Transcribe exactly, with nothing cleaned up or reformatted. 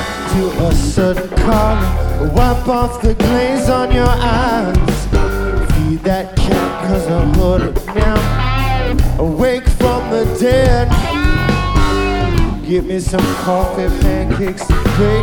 to a sudden calling. Wipe off the glaze on your eyes. Feed that cat cause I heard it now. Awake from the dead. Give me some coffee, pancakes, and bacon.